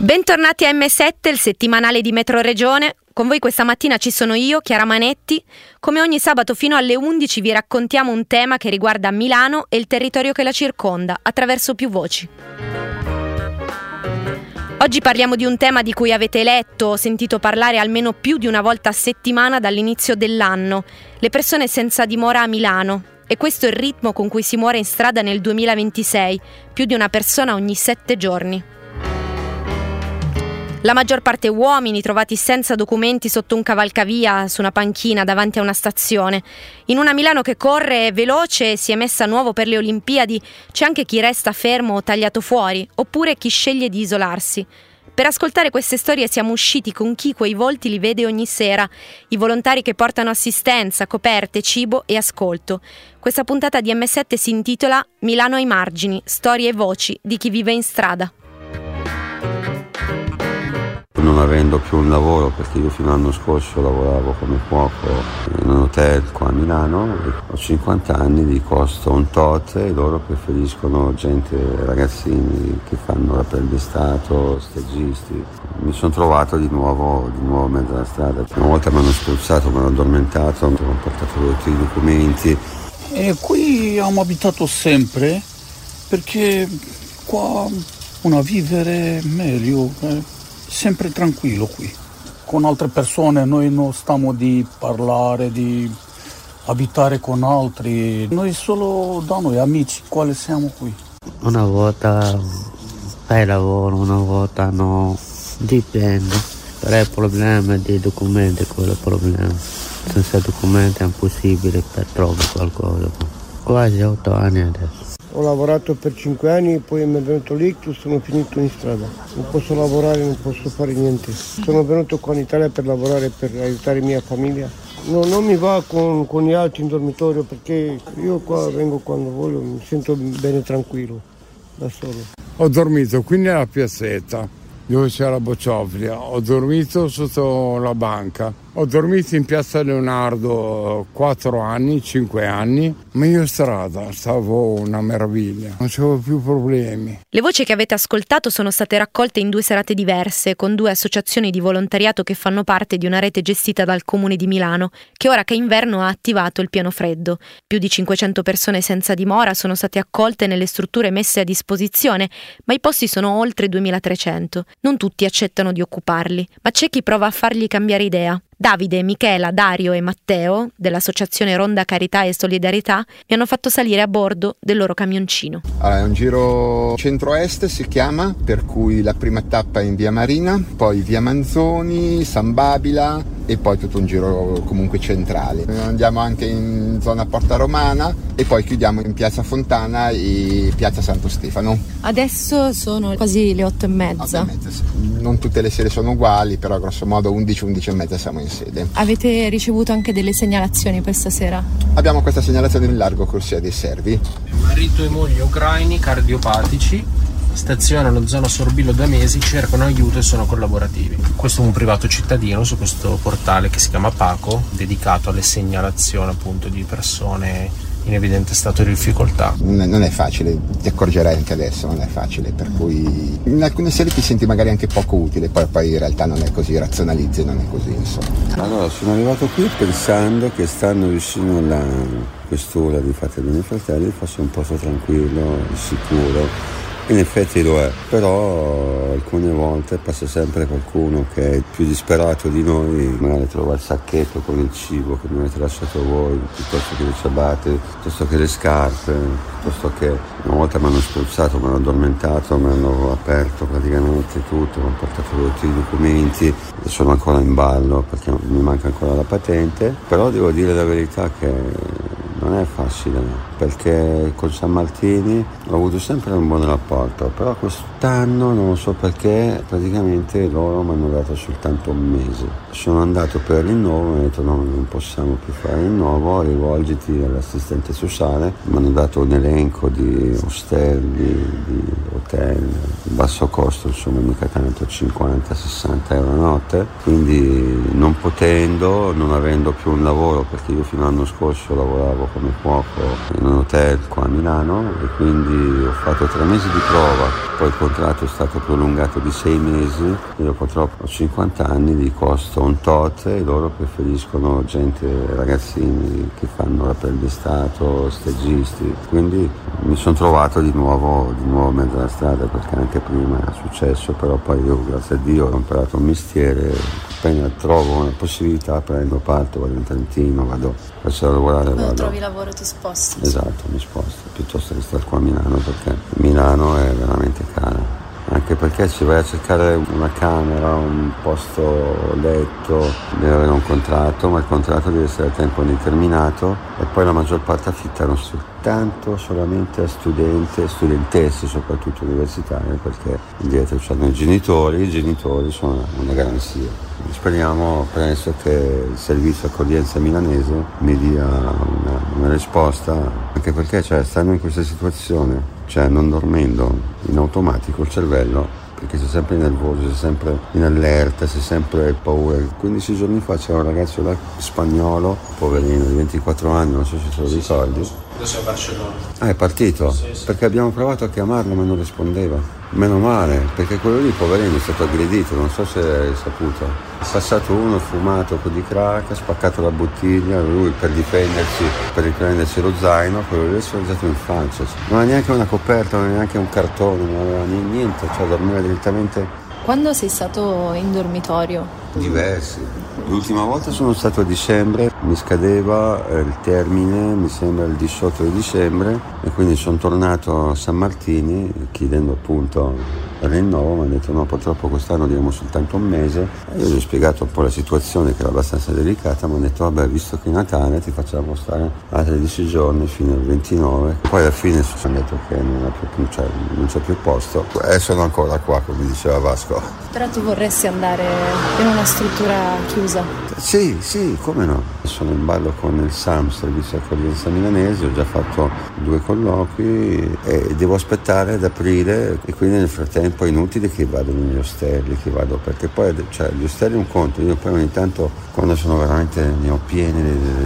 Bentornati a M7, il settimanale di Metro Regione. Con voi questa mattina ci sono io, Chiara Manetti. Come ogni sabato fino alle 11 vi raccontiamo un tema che riguarda Milano e il territorio che la circonda, attraverso più voci. Oggi parliamo di un tema di cui avete letto o sentito parlare almeno più di una volta a settimana dall'inizio dell'anno: le persone senza dimora a Milano. E questo è il ritmo con cui si muore in strada nel 2026, più di una persona ogni 7 giorni. La maggior parte uomini trovati senza documenti sotto un cavalcavia, su una panchina davanti a una stazione. In una Milano che corre veloce e si è messa a nuovo per le Olimpiadi, c'è anche chi resta fermo o tagliato fuori, oppure chi sceglie di isolarsi. Per ascoltare queste storie siamo usciti con chi quei volti li vede ogni sera, i volontari che portano assistenza, coperte, cibo e ascolto. Questa puntata di M7 si intitola Milano ai margini, storie e voci di chi vive in strada. Non avendo più un lavoro, perché io fino all'anno scorso lavoravo come cuoco in un hotel qua a Milano, ho 50 anni, gli costo un tot e loro preferiscono ragazzini che fanno l'apprendistato, stagisti. Mi sono trovato di nuovo in mezzo alla strada. Una volta mi hanno spruzzato, mi hanno addormentato, mi hanno portato tutti i documenti. E qui abbiamo abitato sempre perché qua uno vivere meglio. Sempre tranquillo qui. Con altre persone noi non stiamo di parlare, di abitare con altri. Noi solo da noi amici, quali siamo qui. Una volta fai lavoro, una volta no, dipende. Però il problema dei documenti, quello è il problema. Senza documenti è impossibile per trovare qualcosa. Quasi 8 anni adesso. Ho lavorato per 5 anni, poi mi è venuto l'ictus, sono finito in strada. Non posso lavorare, non posso fare niente. Sono venuto qua in Italia per lavorare, per aiutare mia famiglia. No, non mi va con gli altri in dormitorio perché io qua vengo quando voglio, mi sento bene tranquillo, da solo. Ho dormito qui nella piazzetta dove c'è la bocciofila, ho dormito sotto la banca, ho dormito in piazza Leonardo 4 anni, 5 anni, ma io strada stavo una meraviglia, non c'avevo più problemi. Le voci che avete ascoltato sono state raccolte in 2 serate diverse, con 2 associazioni di volontariato che fanno parte di una rete gestita dal Comune di Milano, che ora che è inverno ha attivato il piano freddo. Più di 500 persone senza dimora sono state accolte nelle strutture messe a disposizione, ma i posti sono oltre 2300. Non tutti accettano di occuparli, ma c'è chi prova a fargli cambiare idea. Davide, Michela, Dario e Matteo, dell'associazione Ronda Carità e Solidarietà, mi hanno fatto salire a bordo del loro camioncino. Allora, è un giro centro-est, si chiama, per cui la prima tappa è in via Marina, poi via Manzoni, San Babila e poi tutto un giro comunque centrale. Andiamo anche in zona Porta Romana e poi chiudiamo in piazza Fontana e piazza Santo Stefano. Adesso sono quasi le 8:30. 8:30, sì. Non tutte le sere sono uguali, però grosso modo 11-11:30 siamo in sede. Avete ricevuto anche delle segnalazioni per stasera? Abbiamo questa segnalazione in largo corsia dei Servi. Marito e moglie ucraini cardiopatici stazionano zona Sorbillo da mesi, cercano aiuto e sono collaborativi. Questo è un privato cittadino su questo portale che si chiama Paco, dedicato alle segnalazioni appunto di persone in evidente stato di difficoltà. Non è facile, ti accorgerai anche adesso, non è facile, per cui in alcune sere ti senti magari anche poco utile, poi in realtà non è così, razionalizzi, non è così, insomma. Allora sono arrivato qui pensando che stando vicino alla questura di Fratelli e Fratelli fosse un posto tranquillo, sicuro. In effetti lo è, però alcune volte passa sempre qualcuno che è più disperato di noi, magari trova il sacchetto con il cibo che mi avete lasciato voi, piuttosto che le ciabatte, piuttosto che le scarpe, piuttosto che una volta mi hanno spruzzato, mi hanno addormentato, mi hanno aperto praticamente tutto, mi hanno portato tutti i documenti e sono ancora in ballo perché mi manca ancora la patente, però devo dire la verità che non è facile, perché con San Martini ho avuto sempre un buon rapporto, però quest'anno non so perché praticamente loro mi hanno dato soltanto un mese. Sono andato per il rinnovo, mi hanno detto no, non possiamo più fare il rinnovo, rivolgiti all'assistente sociale. Mi hanno dato un elenco di ostelli, di hotel, basso costo, insomma mica tanto, 50-60 euro a notte, quindi non potendo, non avendo più un lavoro, perché io fino all'anno scorso lavoravo come cuoco in un hotel qua a Milano e quindi ho fatto 3 mesi di prova, poi il contratto è stato prolungato di 6 mesi, io purtroppo ho 50 anni, di costo un tot e loro preferiscono gente, ragazzini che fanno l'apprendistato, stagisti, quindi mi sono trovato di nuovo in mezzo alla strada, perché anche prima era successo, però poi io grazie a Dio ho imparato un mestiere, appena trovo una possibilità prendo, parto, vado in Trentino, faccio lavorare. Quando trovi lavoro ti sposti. Esatto, mi sposto, piuttosto che stare qua a Milano, perché Milano è veramente cara. Anche perché ci vai a cercare una camera, un posto letto, devi avere un contratto, ma il contratto deve essere a tempo indeterminato e poi la maggior parte affittano solamente a studentesse, soprattutto universitarie, perché dietro c'hanno i genitori sono una garanzia. Speriamo presto che il servizio accoglienza milanese mi dia una risposta, anche perché stanno in questa situazione, non dormendo in automatico il cervello, perché sei sempre nervoso, sei sempre in allerta, sei sempre paura. 15 giorni fa c'era un ragazzo là spagnolo, poverino, di 24 anni, non so se te lo ricordi. Adesso è a Barcellona. È partito? Sì. Perché abbiamo provato a chiamarlo ma non rispondeva. Meno male, perché quello lì, poverino, è stato aggredito, non so se hai saputo. È passato uno fumato con di crack, ha spaccato la bottiglia, lui per riprendersi lo zaino, quello lì si è mangiato in faccia. Non ha neanche una coperta, non ha neanche un cartone, non aveva niente, dormiva direttamente. Quando sei stato in dormitorio? Diversi. L'ultima volta sono stato a dicembre, mi scadeva il termine, mi sembra il 18 di dicembre, e quindi sono tornato a San Martini chiedendo appunto il rinnovo. Mi hanno detto no, purtroppo quest'anno diamo soltanto un mese. E io gli ho spiegato un po' la situazione, che era abbastanza delicata, mi hanno detto vabbè, visto che è Natale ti facciamo stare altri 10 giorni fino al 29. Poi alla fine ci hanno detto che non c'è più posto e sono ancora qua, come diceva Vasco. Però tu vorresti andare in una struttura chiusa? Sì, come no. Sono in ballo con il SAM, Servizio Accoglienza Milanese, ho già fatto 2 colloqui e devo aspettare ad aprile, e quindi nel frattempo è inutile che vado negli ostelli, perché poi gli ostelli è un conto, io poi ogni tanto quando sono veramente ne ho pieni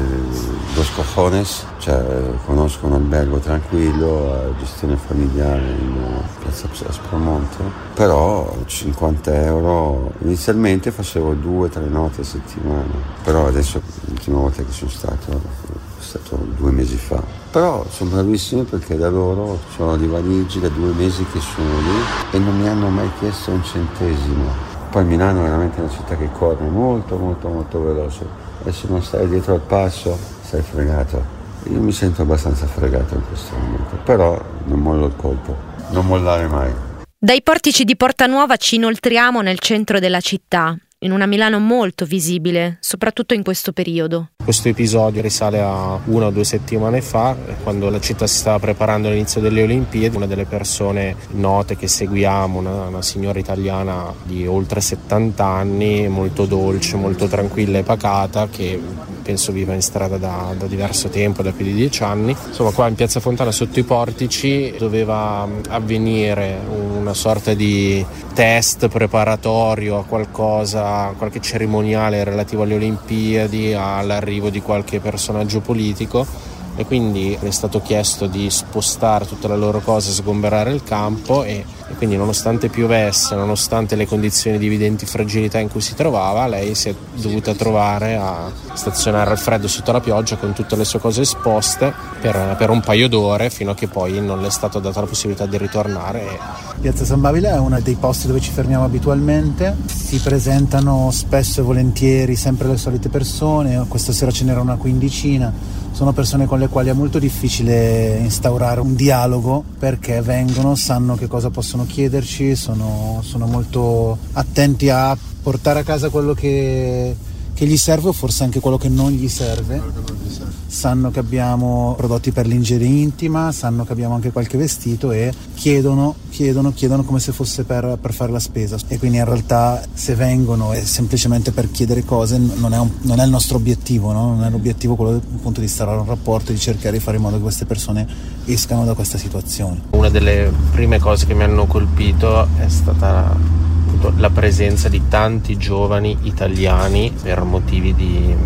dos cojones, conosco un albergo tranquillo, gestione familiare in piazza Aspromonte, però 50 euro, inizialmente facevo 2-3 notti a settimana, però adesso l'ultima volta che sono stato è stato 2 mesi fa. Però sono bravissimi, perché da loro sono di Valiggi, da 2 mesi che sono lì e non mi hanno mai chiesto un centesimo. Poi Milano è veramente una città che corre molto molto molto veloce, e se non stai dietro al passo sei fregato. Io mi sento abbastanza fregato in questo momento, però non mollo il colpo, non mollare mai. Dai portici di Porta Nuova ci inoltriamo nel centro della città, in una Milano molto visibile, soprattutto in questo periodo. Questo episodio risale a 1 o 2 settimane fa, quando la città si stava preparando all'inizio delle Olimpiadi. Una delle persone note che seguiamo, una signora italiana di oltre 70 anni, molto dolce, molto tranquilla e pacata, che penso viva in strada da diverso tempo, da più di 10 anni. Insomma, qua in Piazza Fontana, sotto i portici, doveva avvenire una sorta di test preparatorio a qualcosa, qualche cerimoniale relativo alle Olimpiadi, all'arrivo di qualche personaggio politico, e quindi è stato chiesto di spostare tutte le loro cose, sgomberare il campo, e quindi nonostante piovesse, nonostante le condizioni di evidenti fragilità in cui si trovava, lei si è dovuta trovare a stazionare al freddo sotto la pioggia con tutte le sue cose esposte per un paio d'ore, fino a che poi non le è stata data la possibilità di ritornare. Piazza San Babila è uno dei posti dove ci fermiamo abitualmente, si presentano spesso e volentieri sempre le solite persone, questa sera ce n'era una quindicina. Sono persone con le quali è molto difficile instaurare un dialogo, perché vengono, sanno che cosa possono chiederci, sono molto attenti a portare a casa quello che gli serve, o forse anche quello che non gli serve. Sanno che abbiamo prodotti per l'igiene intima, sanno che abbiamo anche qualche vestito, e chiedono come se fosse per fare la spesa. E quindi in realtà, se vengono è semplicemente per chiedere cose, non è il nostro obiettivo, no? Non è l'obiettivo quello appunto di instaurare un rapporto e di cercare di fare in modo che queste persone escano da questa situazione. Una delle prime cose che mi hanno colpito è stata la presenza di tanti giovani italiani per motivi di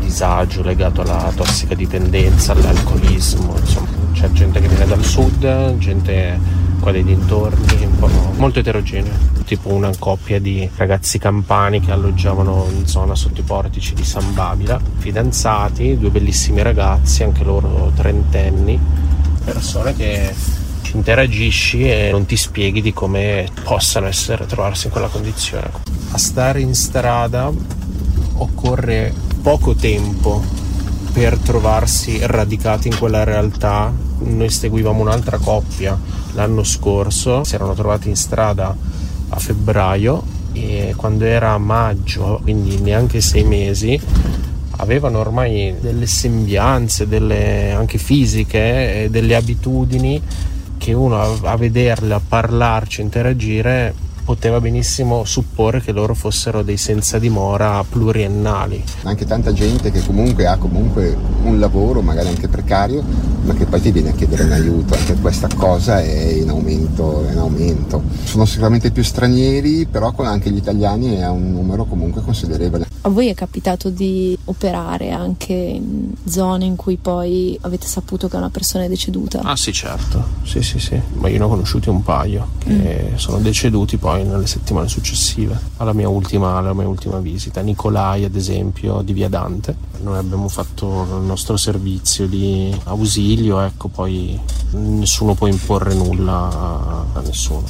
disagio legato alla tossicodipendenza, all'alcolismo, insomma c'è gente che viene dal sud, gente qua dei dintorni, un po' molto eterogeneo, tipo una coppia di ragazzi campani che alloggiavano in zona sotto i portici di San Babila, fidanzati, 2 bellissimi ragazzi, anche loro trentenni, persone che ci interagisci e non ti spieghi di come possano trovarsi in quella condizione. A stare in strada occorre poco tempo per trovarsi radicati in quella realtà. Noi seguivamo un'altra coppia l'anno scorso, si erano trovati in strada a febbraio e quando era maggio, quindi neanche 6 mesi, avevano ormai delle sembianze, anche fisiche, delle abitudini che uno a vederle, a parlarci, a interagire, poteva benissimo supporre che loro fossero dei senza dimora pluriennali. Anche tanta gente che comunque ha un lavoro, magari anche precario, ma che poi ti viene a chiedere un aiuto. Anche questa cosa è in aumento. Sono sicuramente più stranieri, però con anche gli italiani è un numero comunque considerevole. A voi è capitato di operare anche in zone in cui poi avete saputo che una persona è deceduta? Ah sì, certo, sì, ma io ne ho conosciuti un paio che sono deceduti poi nelle settimane successive alla mia ultima visita. Nicolai, ad esempio, di Via Dante. Noi abbiamo fatto il nostro servizio di ausilio, ecco, poi nessuno può imporre nulla a nessuno.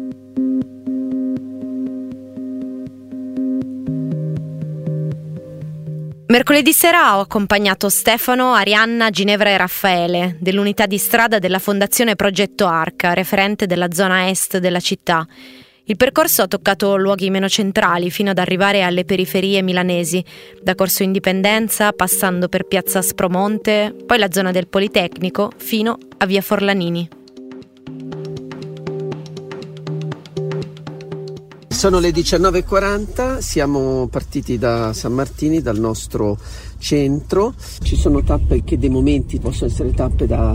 Mercoledì sera ho accompagnato Stefano, Arianna, Ginevra e Raffaele dell'unità di strada della Fondazione Progetto Arca, referente della zona est della città. Il percorso ha toccato luoghi meno centrali fino ad arrivare alle periferie milanesi, da Corso Indipendenza, passando per Piazza Aspromonte, poi la zona del Politecnico, fino a Via Forlanini. Sono le 19:40, siamo partiti da San Martini, dal nostro centro. Ci sono tappe che dei momenti possono essere tappe da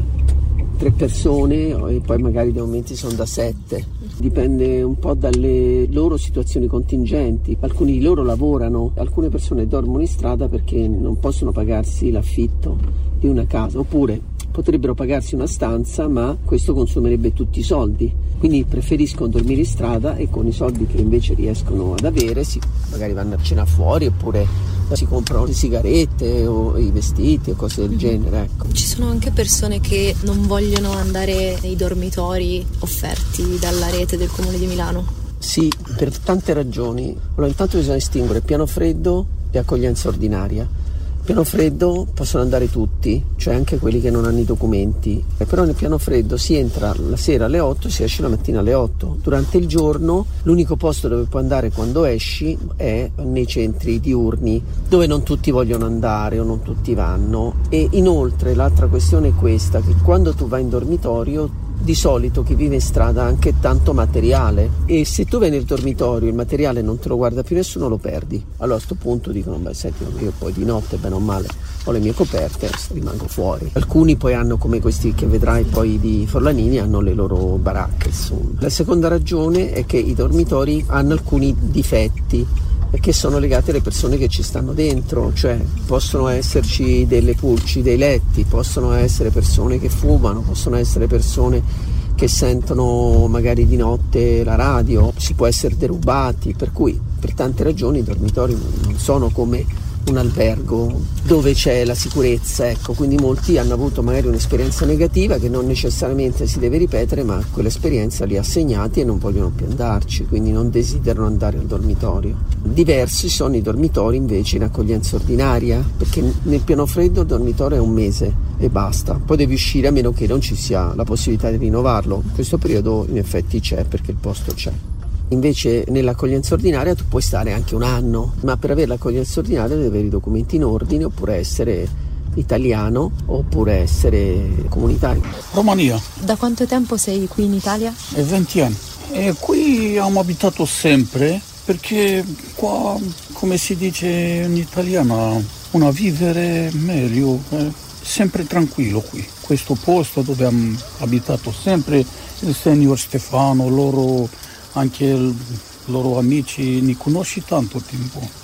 3 persone e poi magari dei momenti sono da 7. Dipende un po' dalle loro situazioni contingenti. Alcuni di loro lavorano, alcune persone dormono in strada perché non possono pagarsi l'affitto di una casa, oppure potrebbero pagarsi una stanza, ma questo consumerebbe tutti i soldi. Quindi preferiscono dormire in strada e con i soldi che invece riescono ad avere magari vanno a cena fuori, oppure si comprano le sigarette o i vestiti o cose del genere, ecco. Ci sono anche persone che non vogliono andare nei dormitori offerti dalla rete del Comune di Milano. Sì, per tante ragioni. Allora, intanto bisogna distinguere piano freddo e accoglienza ordinaria. Piano freddo possono andare tutti, cioè anche quelli che non hanno i documenti, però nel piano freddo si entra la sera alle 8, si esce la mattina alle 8. Durante il giorno l'unico posto dove puoi andare quando esci è nei centri diurni, dove non tutti vogliono andare o non tutti vanno. E inoltre l'altra questione è questa, che quando tu vai in dormitorio di solito chi vive in strada ha anche tanto materiale, e se tu vai nel dormitorio il materiale non te lo guarda più nessuno, lo perdi. Allora a sto punto dicono: beh, senti, io poi di notte bene o male ho le mie coperte, rimango fuori. Alcuni poi hanno, come questi che vedrai poi di Forlanini, hanno le loro baracche, insomma. La seconda ragione è che i dormitori hanno alcuni difetti che sono legati alle persone che ci stanno dentro, cioè possono esserci delle pulci dei letti, possono essere persone che fumano, possono essere persone che sentono magari di notte la radio, si può essere derubati, per cui per tante ragioni i dormitori non sono come un albergo dove c'è la sicurezza, ecco. Quindi molti hanno avuto magari un'esperienza negativa che non necessariamente si deve ripetere, ma quell'esperienza li ha segnati e non vogliono più andarci, quindi non desiderano andare al dormitorio. Diversi sono i dormitori invece in accoglienza ordinaria, perché nel piano freddo il dormitorio è 1 mese e basta, poi devi uscire a meno che non ci sia la possibilità di rinnovarlo. In questo periodo in effetti c'è, perché il posto c'è. Invece nell'accoglienza ordinaria tu puoi stare anche 1 anno, ma per avere l'accoglienza ordinaria devi avere i documenti in ordine, oppure essere italiano, oppure essere comunitario. Romania. Da quanto tempo sei qui in Italia? 20 anni. E qui abbiamo abitato sempre, perché qua, come si dice in italiano, una vivere meglio, sempre tranquillo qui. Questo posto dove abbiamo abitato sempre, il signor Stefano, loro, anche i loro amici, li conosci tanto tempo.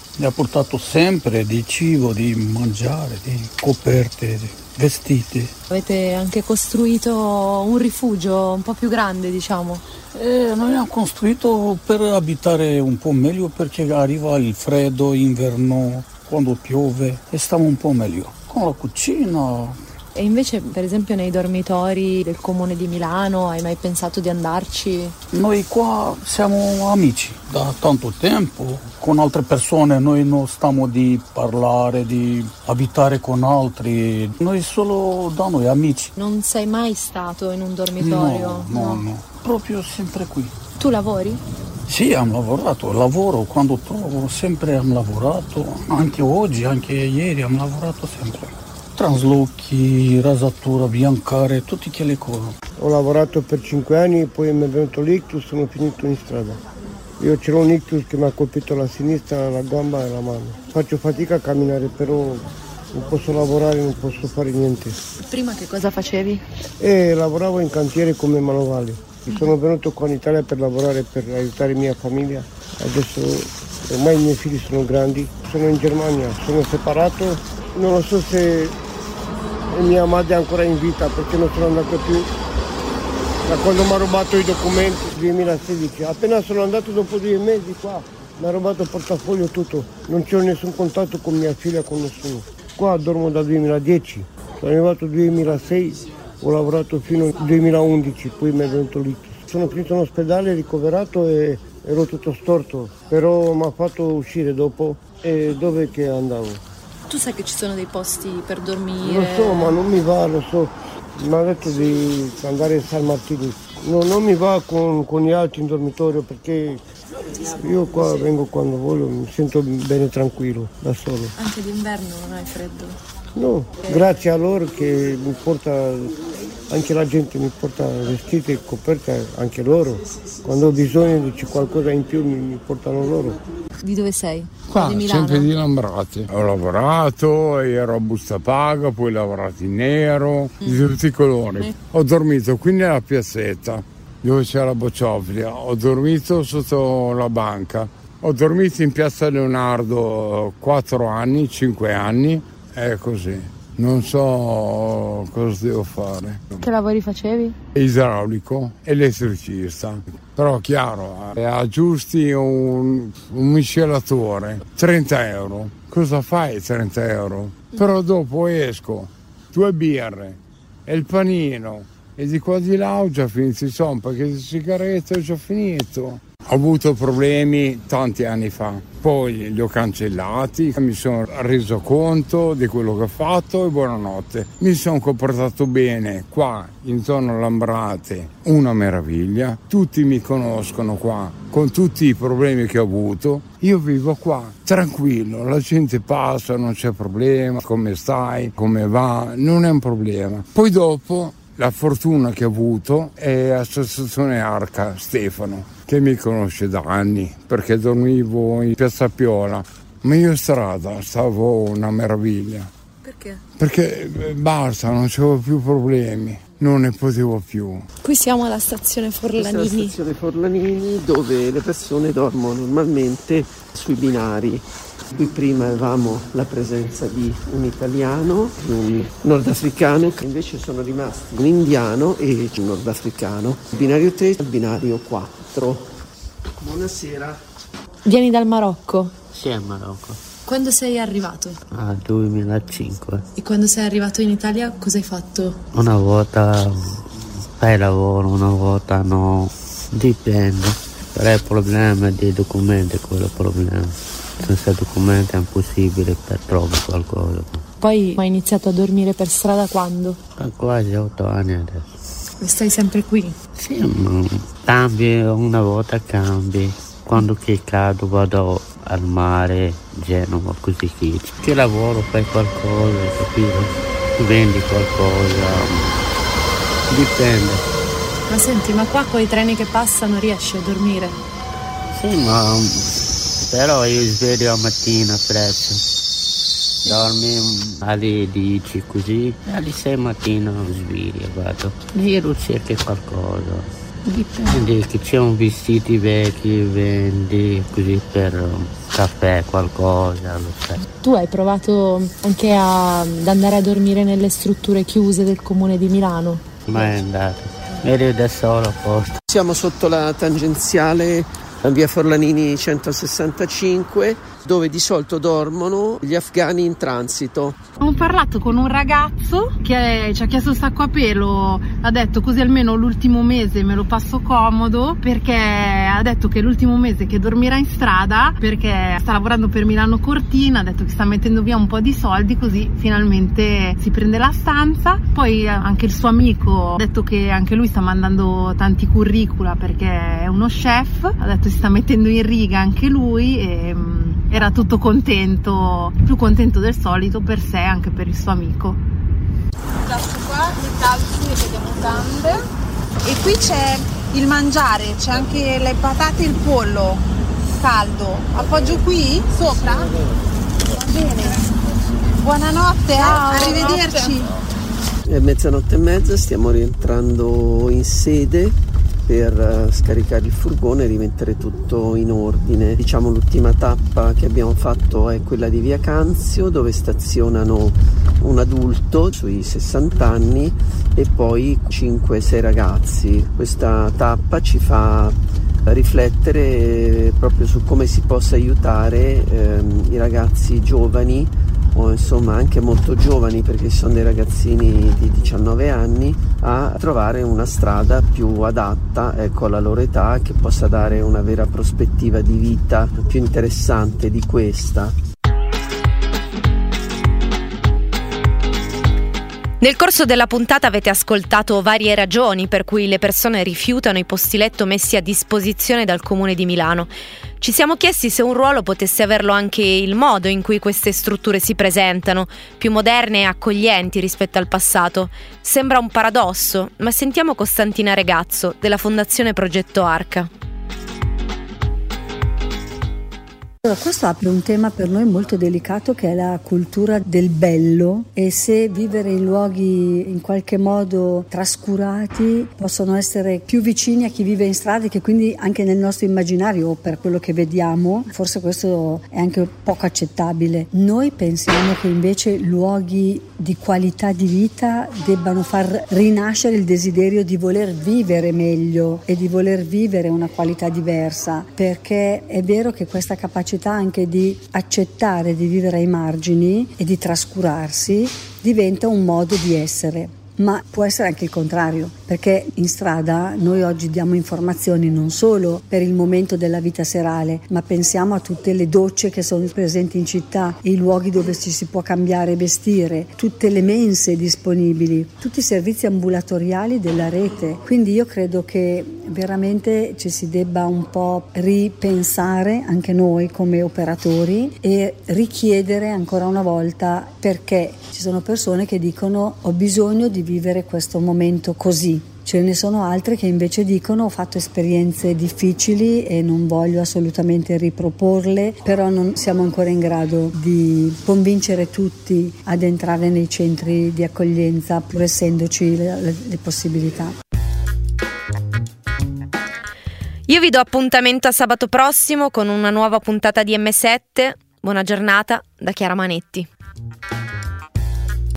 Mi ha portato sempre di cibo, di mangiare, di coperte, di vestiti. Avete anche costruito un rifugio un po' più grande, diciamo? Noi abbiamo costruito per abitare un po' meglio, perché arriva il freddo, inverno, quando piove e stiamo un po' meglio. Con la cucina. E invece, per esempio, nei dormitori del comune di Milano, hai mai pensato di andarci? Noi qua siamo amici da tanto tempo, con altre persone noi non stiamo di parlare, di abitare con altri, noi solo da noi amici. Non sei mai stato in un dormitorio? No, proprio sempre qui. Tu lavori? Sì, abbiamo lavorato, lavoro quando trovo, sempre abbiamo lavorato, anche oggi, anche ieri abbiamo lavorato sempre. Traslochi, rasatura, biancare, tutte quelle cose. Ho lavorato per 5 anni, poi mi è venuto l'ictus, sono finito in strada. Io c'ero un ictus che mi ha colpito la sinistra, la gamba e la mano. Faccio fatica a camminare, però non posso lavorare, non posso fare niente. Prima che cosa facevi? Lavoravo in cantiere come manovale. Sono venuto qua in Italia per lavorare, per aiutare mia famiglia. Adesso ormai i miei figli sono grandi, sono in Germania, sono separato. Non lo so se mia madre è ancora in vita, perché non sono andato più da quando mi ha rubato i documenti, 2016. Appena sono andato dopo 2 mesi qua, mi ha rubato il portafoglio, tutto. Non c'ho nessun contatto con mia figlia, con nessuno. Qua dormo dal 2010, sono arrivato nel 2006, ho lavorato fino al 2011, poi mi è venuto l'ictus. Sono finito in ospedale, ricoverato e ero tutto storto, però mi ha fatto uscire dopo. E dove che andavo? Tu sai che ci sono dei posti per dormire? Lo so, ma non mi va, lo so. Mi ha detto di andare a San Martino. Non mi va con gli altri in dormitorio, perché io qua vengo quando voglio, mi sento bene tranquillo, da solo. Anche d'inverno non hai freddo? No, grazie a loro che mi porta, anche la gente mi porta vestiti e coperte, anche loro. Quando ho bisogno di qualcosa in più mi portano loro. Di dove sei? Qua, di Milano? sempre di Lambrate. Ho lavorato, ero a busta paga, poi ho lavorato in nero, di tutti i colori. Ho dormito qui nella piazzetta, dove c'è la Bocciofria. Ho dormito sotto la banca. Ho dormito in piazza Leonardo 4 anni, 5 anni, è così. Non so cosa devo fare. Che lavori facevi? Idraulico, elettricista. Però chiaro, aggiusti un miscelatore, 30 euro. Cosa fai 30 euro? Però dopo esco, 2 birre e il panino e di qua di là ho già finito i soldi, perché di sigarette ho già finito. Ho avuto problemi tanti anni fa, poi li ho cancellati, mi sono reso conto di quello che ho fatto e buonanotte. Mi sono comportato bene qua in zona Lambrate, una meraviglia, tutti mi conoscono qua con tutti i problemi che ho avuto. Io vivo qua tranquillo, la gente passa, non c'è problema, come stai, come va, non è un problema. Poi dopo la fortuna che ho avuto è l'associazione Arca Stefano, che mi conosce da anni, perché dormivo in Piazza Piola, ma io in strada stavo una meraviglia. Perché? Perché basta, non c'avevo più problemi, non ne potevo più. Qui siamo alla stazione Forlanini. Questa è la stazione Forlanini, dove le persone dormono normalmente sui binari. Qui prima avevamo la presenza di un italiano, un nordafricano, che invece sono rimasti un indiano e un nordafricano. Binario 3 e binario 4. Buonasera. Vieni dal Marocco? Sì, al Marocco. Quando sei arrivato? 2005. E quando sei arrivato in Italia cosa hai fatto? Una volta fai lavoro, una volta no, dipende. Però il problema dei documenti è quello problema. Senza documenti è impossibile per trovare qualcosa. Poi hai iniziato a dormire per strada quando? Da quasi 8 anni adesso. E stai sempre qui? Sì, ma cambi, una volta cambi. Quando che cado vado al mare, Genova, così che lavoro, fai qualcosa, capito? Vendi qualcosa, dipende. Ma senti, ma qua con i treni che passano riesci a dormire? Sì, ma però io sveglio la mattina presto, dormi alle 10 così, alle 6 mattina sveglio, vado. Io cerco qualcosa, Quindi che c'è un vestiti vecchi, vendi così per caffè, qualcosa, lo sai. Tu hai provato anche ad andare a dormire nelle strutture chiuse del comune di Milano? Mai andato, meglio da solo a posto. Siamo sotto la tangenziale a via Forlanini 165, dove di solito dormono gli afghani in transito. Ho parlato con un ragazzo che ci ha chiesto il sacco a pelo, ha detto così almeno l'ultimo mese me lo passo comodo, perché ha detto che l'ultimo mese che dormirà in strada, perché sta lavorando per Milano Cortina, ha detto che sta mettendo via un po' di soldi, così finalmente si prende la stanza. Poi anche il suo amico ha detto che anche lui sta mandando tanti curricula perché è uno chef, ha detto si sta mettendo in riga anche lui e era tutto contento, più contento del solito per sé e anche per il suo amico. Lascio qua le calze e le mutande e qui c'è il mangiare, c'è anche le patate e il pollo caldo. Appoggio qui sopra? Va bene. Buonanotte, arrivederci. È 00:30, stiamo rientrando in sede per scaricare il furgone e rimettere tutto in ordine. Diciamo l'ultima tappa che abbiamo fatto è quella di Via Canzio, dove stazionano un adulto sui 60 anni e poi 5-6 ragazzi. Questa tappa ci fa riflettere proprio su come si possa aiutare i ragazzi giovani, o insomma anche molto giovani, perché sono dei ragazzini di 19 anni, a trovare una strada più adatta, ecco, alla loro età, che possa dare una vera prospettiva di vita più interessante di questa. Nel corso della puntata avete ascoltato varie ragioni per cui le persone rifiutano i posti letto messi a disposizione dal Comune di Milano. Ci siamo chiesti se un ruolo potesse averlo anche il modo in cui queste strutture si presentano, più moderne e accoglienti rispetto al passato. Sembra un paradosso, ma sentiamo Costantina Regazzo della Fondazione Progetto Arca. Allora, questo apre un tema per noi molto delicato, che è la cultura del bello, e se vivere in luoghi in qualche modo trascurati possono essere più vicini a chi vive in strada, che quindi anche nel nostro immaginario, per quello che vediamo, forse questo è anche poco accettabile. Noi pensiamo che invece luoghi di qualità di vita debbano far rinascere il desiderio di voler vivere meglio e di voler vivere una qualità diversa, perché è vero che questa capacità anche di accettare di vivere ai margini e di trascurarsi diventa un modo di essere. Ma può essere anche il contrario, perché in strada noi oggi diamo informazioni non solo per il momento della vita serale, ma pensiamo a tutte le docce che sono presenti in città, i luoghi dove ci si può cambiare e vestire, tutte le mense disponibili, tutti i servizi ambulatoriali della rete. Quindi io credo che veramente ci si debba un po' ripensare anche noi come operatori e richiedere ancora una volta, perché ci sono persone che dicono ho bisogno di vivere questo momento così. Ce ne sono altre che invece dicono ho fatto esperienze difficili e non voglio assolutamente riproporle, però non siamo ancora in grado di convincere tutti ad entrare nei centri di accoglienza, pur essendoci le possibilità. Io vi do appuntamento a sabato prossimo con una nuova puntata di M7. Buona giornata da Chiara Manetti.